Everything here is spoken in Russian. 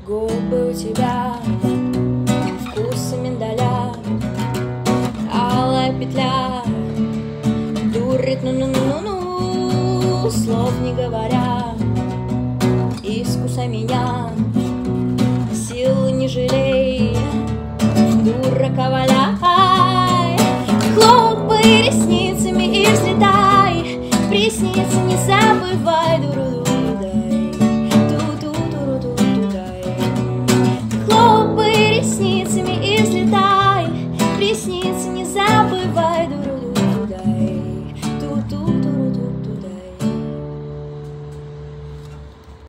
Губы у тебя вкуса миндаля, алая петля дурит, ну-ну-ну-ну-ну, слов не говоря, искусай меня, силы не жалей, дурака валяй, хлопай ресницами и взлетай, приснится, не забывай, дура.